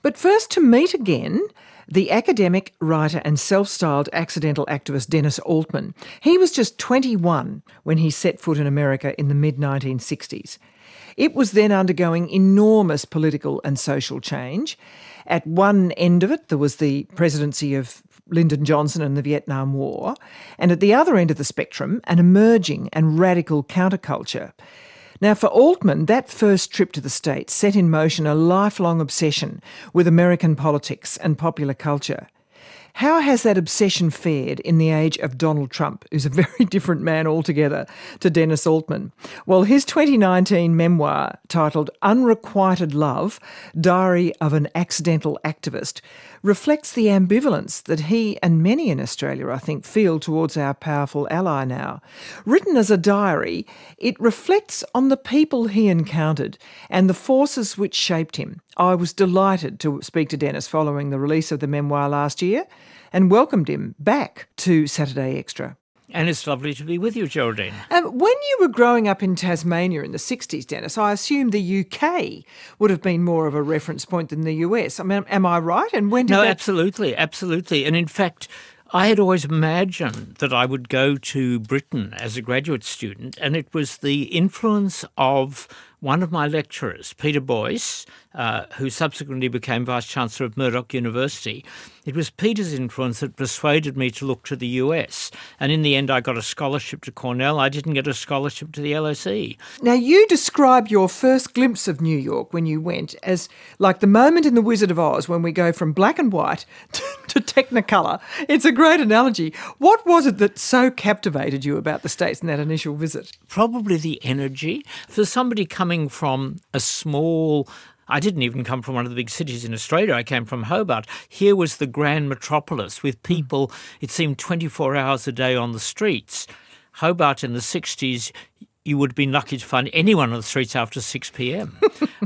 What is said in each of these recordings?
But first, to meet again the academic, writer and self-styled accidental activist Dennis Altman. He was just 21 when he set foot in America in the mid-1960s. It was then undergoing enormous political and social change. At one end of it, there was the presidency of Lyndon Johnson and the Vietnam War, and at the other end of the spectrum, an emerging and radical counterculture. Now, for Altman, that first trip to the States set in motion a lifelong obsession with American politics and popular culture. How has that obsession fared in the age of Donald Trump, who's a very different man altogether to Dennis Altman? Well, his 2019 memoir, titled Unrequited Love, Diary of an Accidental Activist, reflects the ambivalence that he and many in Australia, I think, feel towards our powerful ally now. Written as a diary, it reflects on the people he encountered and the forces which shaped him. I was delighted to speak to Dennis following the release of the memoir last year and welcomed him back to Saturday Extra. And it's lovely to be with you, Geraldine. When you were growing up in Tasmania in the 60s, Dennis, I assume the UK would have been more of a reference point than the US. I mean, am I right? And when did absolutely. And in fact, I had always imagined that I would go to Britain as a graduate student, and it was the influence of one of my lecturers, Peter Boyce, who subsequently became Vice-Chancellor of Murdoch University. It was Peter's influence that persuaded me to look to the US. And in the end, I got a scholarship to Cornell. I didn't get a scholarship to the LSE. Now, you describe your first glimpse of New York when you went as like the moment in The Wizard of Oz when we go from black and white to Technicolor. It's a great analogy. What was it that so captivated you about the States in that initial visit? Probably the energy. For somebody coming from a small... I didn't even come from one of the big cities in Australia. I came from Hobart. Here was the grand metropolis with people, it seemed 24 hours a day on the streets. Hobart in the 60s, you would have been lucky to find anyone on the streets after 6 p.m.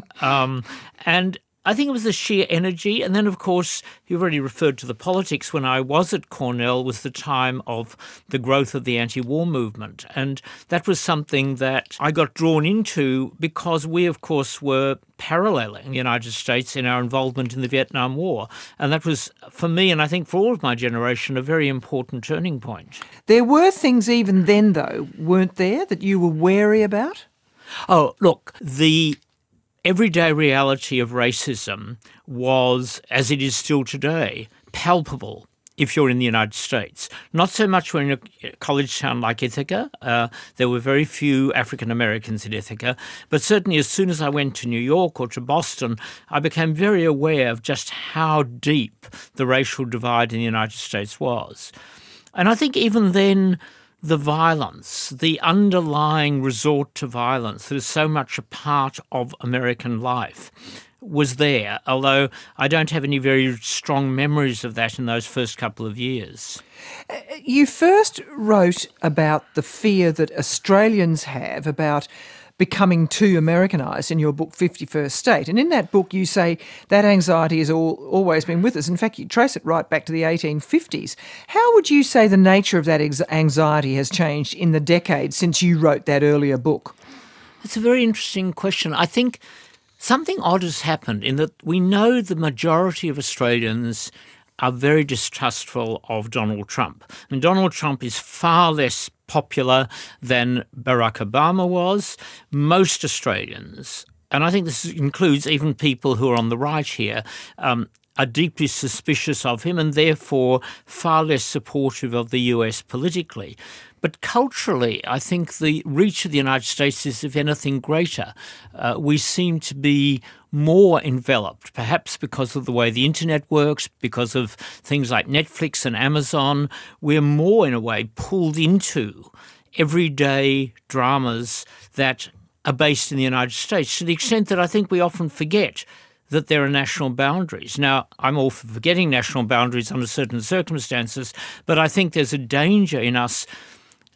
And I think it was the sheer energy. And then, of course, you've already referred to the politics. When I was at Cornell was the time of the growth of the anti-war movement. And that was something that I got drawn into because we, of course, were paralleling the United States in our involvement in the Vietnam War. And that was, for me, and I think for all of my generation, a very important turning point. There were things even then, though, weren't there, that you were wary about? Oh, look, the everyday reality of racism was, as it is still today, palpable if you're in the United States. Not so much when in a college town like Ithaca. There were very few African Americans in Ithaca. But certainly as soon as I went to New York or to Boston, I became very aware of just how deep the racial divide in the United States was. And I think even then, the violence, the underlying resort to violence that is so much a part of American life was there, although I don't have any very strong memories of that in those first couple of years. You first wrote about the fear that Australians have about becoming too Americanised in your book 51st State. And in that book you say that anxiety has always been with us. In fact, you trace it right back to the 1850s. How would you say the nature of that anxiety has changed in the decades since you wrote that earlier book? That's a very interesting question. I think something odd has happened in that we know the majority of Australians are very distrustful of Donald Trump. I mean, Donald Trump is far less popular than Barack Obama was. Most Australians, and I think this includes even people who are on the right here, are deeply suspicious of him and therefore far less supportive of the US politically. But culturally, I think the reach of the United States is, if anything, greater. We seem to be more enveloped, perhaps because of the way the internet works, because of things like Netflix and Amazon. We're more, in a way, pulled into everyday dramas that are based in the United States, to the extent that I think we often forget that there are national boundaries. Now, I'm all for forgetting national boundaries under certain circumstances, but I think there's a danger in us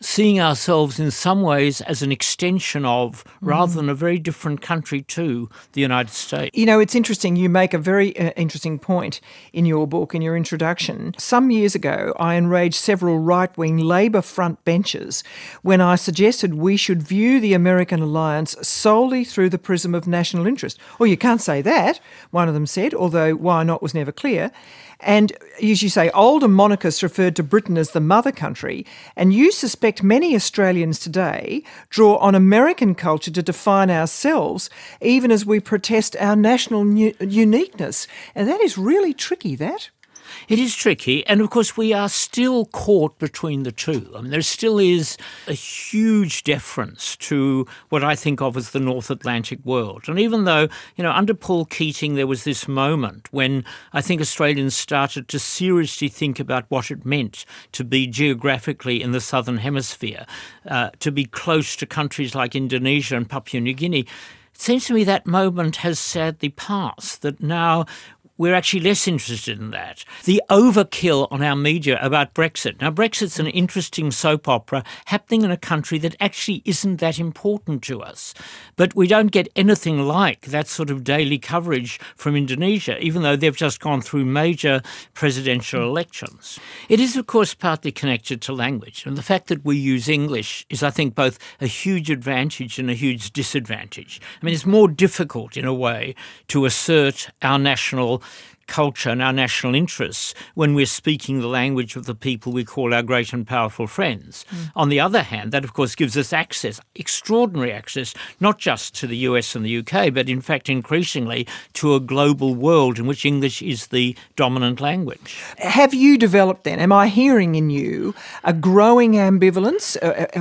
seeing ourselves in some ways as an extension of, rather than a very different country to, the United States. You know, it's interesting. You make a very interesting point in your book, in your introduction. Some years ago, I enraged several right-wing Labor front benchers when I suggested we should view the American alliance solely through the prism of national interest. Well, you can't say that, one of them said, although why not was never clear. And as you say, older monarchists referred to Britain as the mother country, and you suspect many Australians today draw on American culture to define ourselves, even as we protest our national uniqueness. And that is really tricky, that. It is tricky, and of course we are still caught between the two. I mean, there still is a huge deference to what I think of as the North Atlantic world. And even though, under Paul Keating there was this moment when I think Australians started to seriously think about what it meant to be geographically in the Southern Hemisphere, to be close to countries like Indonesia and Papua New Guinea, it seems to me that moment has sadly passed, that now we're actually less interested in that. The overkill on our media about Brexit. Now, Brexit's an interesting soap opera happening in a country that actually isn't that important to us. But we don't get anything like that sort of daily coverage from Indonesia, even though they've just gone through major presidential elections. It is, of course, partly connected to language. And the fact that we use English is, I think, both a huge advantage and a huge disadvantage. I mean, it's more difficult, in a way, to assert our national culture and our national interests when we're speaking the language of the people we call our great and powerful friends. On the other hand, that of course gives us access, extraordinary access, not just to the US and the UK, but in fact increasingly to a global world in which English is the dominant language. Have you developed then, am I hearing in you, a growing ambivalence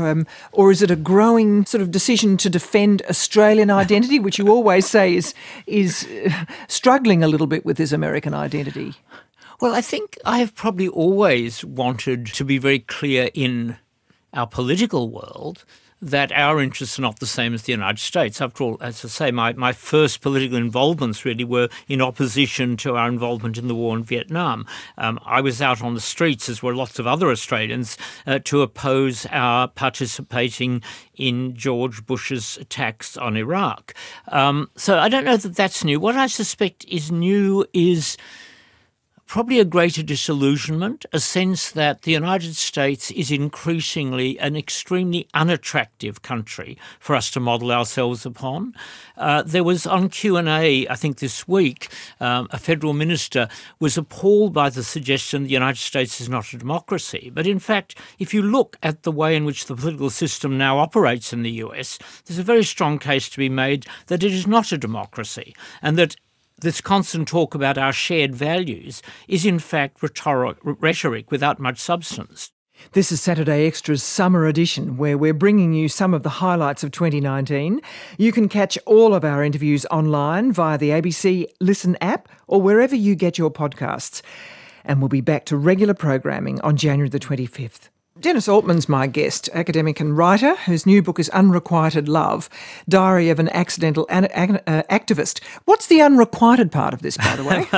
or is it a growing sort of decision to defend Australian identity, which you always say is struggling a little bit with this American identity? Well, I think I have probably always wanted to be very clear in our political world that our interests are not the same as the United States. After all, as I say, my first political involvements really were in opposition to our involvement in the war in Vietnam. I was out on the streets, as were lots of other Australians, to oppose our participating in George Bush's attacks on Iraq. So I don't know that that's new. What I suspect is new is probably a greater disillusionment, a sense that the United States is increasingly an extremely unattractive country for us to model ourselves upon. There was on Q&A, I think this week, a federal minister was appalled by the suggestion the United States is not a democracy. But in fact, if you look at the way in which the political system now operates in the US, there's a very strong case to be made that it is not a democracy, and that this constant talk about our shared values is in fact rhetoric without much substance. This is Saturday Extra's Summer Edition, where we're bringing you some of the highlights of 2019. You can catch all of our interviews online via the ABC Listen app or wherever you get your podcasts. And we'll be back to regular programming on January the 25th. Denis Altman's my guest, academic and writer, whose new book is Unrequited Love, Diary of an Accidental Activist. What's the unrequited part of this, by the way?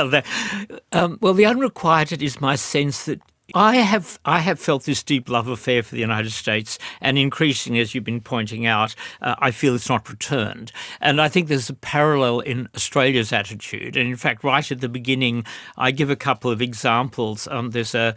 Well, the unrequited is my sense that I have felt this deep love affair for the United States, and increasingly, as you've been pointing out, I feel it's not returned. And I think there's a parallel in Australia's attitude. And in fact, right at the beginning, I give a couple of examples. There's a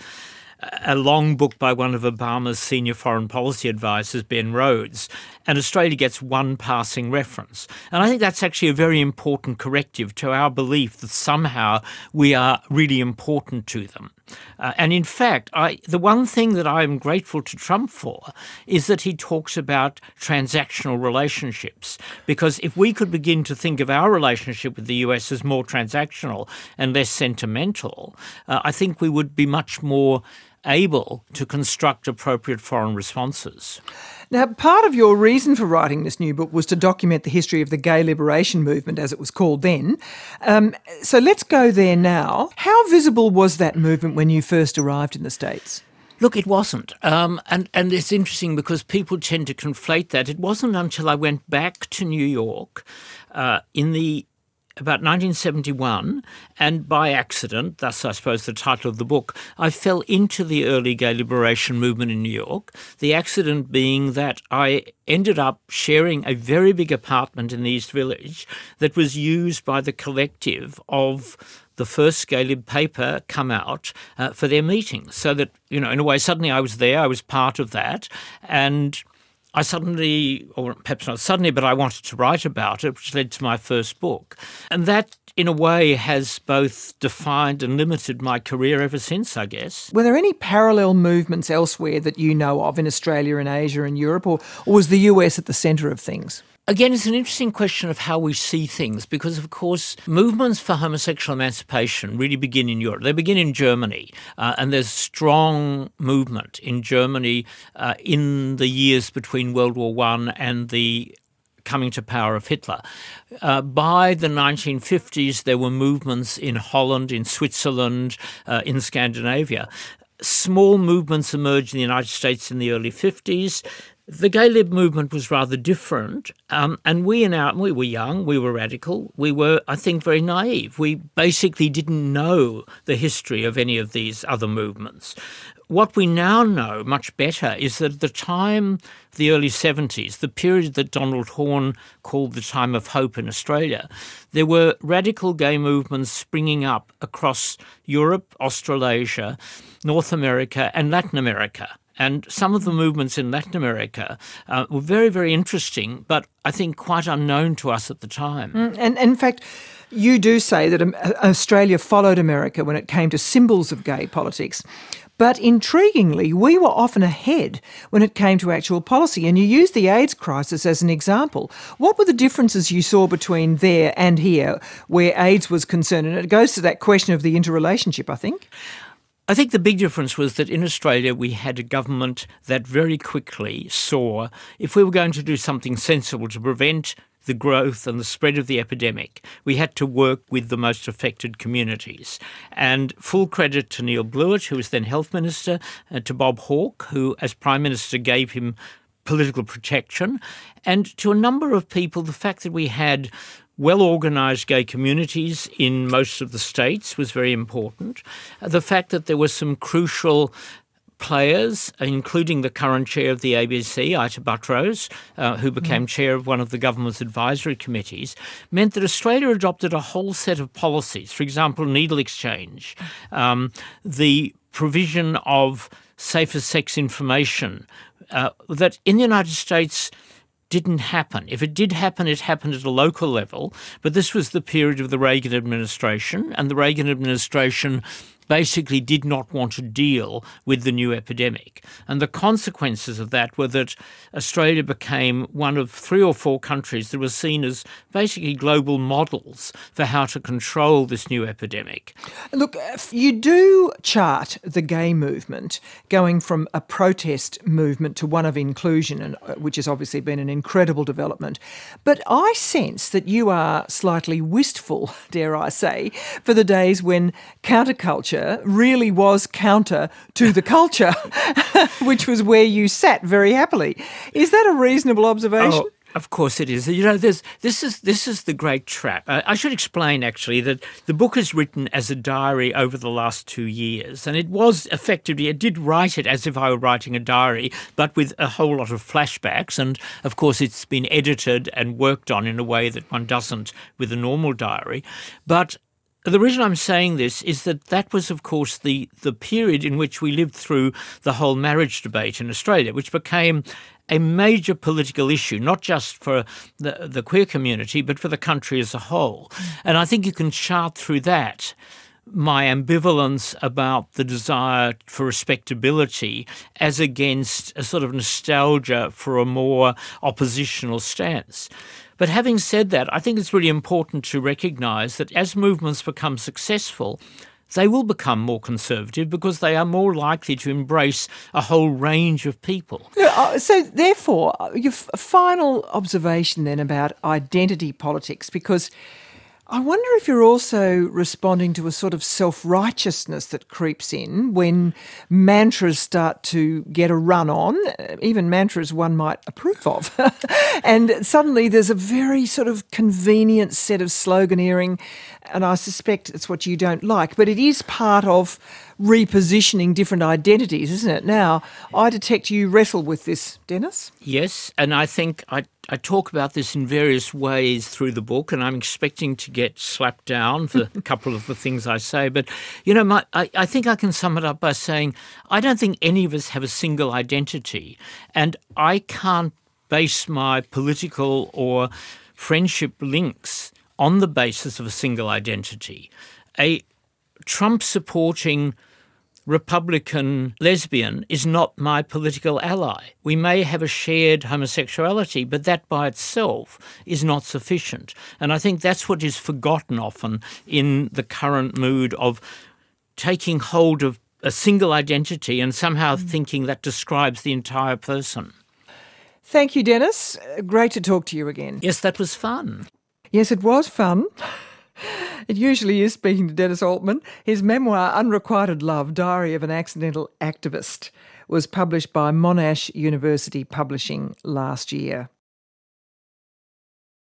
long book by one of Obama's senior foreign policy advisors, Ben Rhodes, and Australia gets one passing reference. And I think that's actually a very important corrective to our belief that somehow we are really important to them. And in fact, the one thing that I'm grateful to Trump for is that he talks about transactional relationships. Because if we could begin to think of our relationship with the US as more transactional and less sentimental, I think we would be much more able to construct appropriate foreign responses. Now, part of your reason for writing this new book was to document the history of the gay liberation movement, as it was called then. So let's go there now. How visible was that movement when you first arrived in the States? Look, it wasn't. And it's interesting because people tend to conflate that. It wasn't until I went back to New York in the about 1971, and by accident, thus I suppose the title of the book, I fell into the early gay liberation movement in New York, the accident being that I ended up sharing a very big apartment in the East Village that was used by the collective of the first Gay Lib paper come out for their meetings. So that, in a way, suddenly I was there, I was part of that, and I suddenly, or perhaps not suddenly, but I wanted to write about it, which led to my first book. And that, in a way, has both defined and limited my career ever since, I guess. Were there any parallel movements elsewhere that you know of in Australia and Asia and Europe, or was the US at the centre of things? Again, it's an interesting question of how we see things because, of course, movements for homosexual emancipation really begin in Europe. They begin in Germany, and there's strong movement in Germany in the years between World War I and the coming to power of Hitler. By the 1950s, there were movements in Holland, in Switzerland, in Scandinavia. Small movements emerged in the United States in the early 50s. The Gay Lib movement was rather different, and we were young, we were radical, we were, I think, very naive. We basically didn't know the history of any of these other movements. What we now know much better is that at the time, the early 70s, the period that Donald Horne called the time of hope in Australia, there were radical gay movements springing up across Europe, Australasia, North America and Latin America. And some of the movements in Latin America were very, very interesting, but I think quite unknown to us at the time. And in fact, you do say that Australia followed America when it came to symbols of gay politics. But intriguingly, we were often ahead when it came to actual policy. And you used the AIDS crisis as an example. What were the differences you saw between there and here where AIDS was concerned? And it goes to that question of the interrelationship, I think. I think the big difference was that in Australia we had a government that very quickly saw if we were going to do something sensible to prevent the growth and the spread of the epidemic, we had to work with the most affected communities. And full credit to Neil Blewett, who was then Health Minister, to Bob Hawke, who as Prime Minister gave him political protection, and to a number of people, the fact that we had well-organised gay communities in most of the states was very important. The fact that there were some crucial players, including the current chair of the ABC, Ita Buttrose, who became chair of one of the government's advisory committees, meant that Australia adopted a whole set of policies. For example, needle exchange, the provision of safer sex information, that in the United States didn't happen. If it did happen, it happened at a local level. But this was the period of the Reagan administration, and the Reagan administration basically did not want to deal with the new epidemic. And the consequences of that were that Australia became one of 3 or 4 countries that were seen as basically global models for how to control this new epidemic. Look, you do chart the gay movement going from a protest movement to one of inclusion, and which has obviously been an incredible development. But I sense that you are slightly wistful, dare I say, for the days when counterculture really was counter to the culture, which was where you sat very happily. Is that a reasonable observation? Oh, of course it is. This is the great trap. I should explain, actually, that the book is written as a diary over the last 2 years, and it was effectively, I did write it as if I were writing a diary, but with a whole lot of flashbacks, and of course it's been edited and worked on in a way that one doesn't with a normal diary. But the reason I'm saying this is that was, of course, the period in which we lived through the whole marriage debate in Australia, which became a major political issue, not just for the queer community, but for the country as a whole. And I think you can chart through that my ambivalence about the desire for respectability as against a sort of nostalgia for a more oppositional stance. But having said that, I think it's really important to recognise that as movements become successful, they will become more conservative because they are more likely to embrace a whole range of people. So therefore, your final observation then about identity politics, because I wonder if you're also responding to a sort of self-righteousness that creeps in when mantras start to get a run on, even mantras one might approve of. And suddenly there's a very sort of convenient set of sloganeering, and I suspect it's what you don't like, but it is part of repositioning different identities, isn't it? Now, I detect you wrestle with this, Dennis. Yes, and I think I talk about this in various ways through the book, and I'm expecting to get slapped down for a couple of the things I say. But, I think I can sum it up by saying I don't think any of us have a single identity, and I can't base my political or friendship links on the basis of a single identity. A Trump-supporting Republican lesbian is not my political ally. We may have a shared homosexuality, but that by itself is not sufficient. And I think that's what is forgotten often in the current mood of taking hold of a single identity and somehow thinking that describes the entire person. Thank you, Dennis. Great to talk to you again. Yes, that was fun. Yes, it was fun. It usually is, speaking to Dennis Altman. His memoir, Unrequited Love, Diary of an Accidental Activist, was published by Monash University Publishing last year.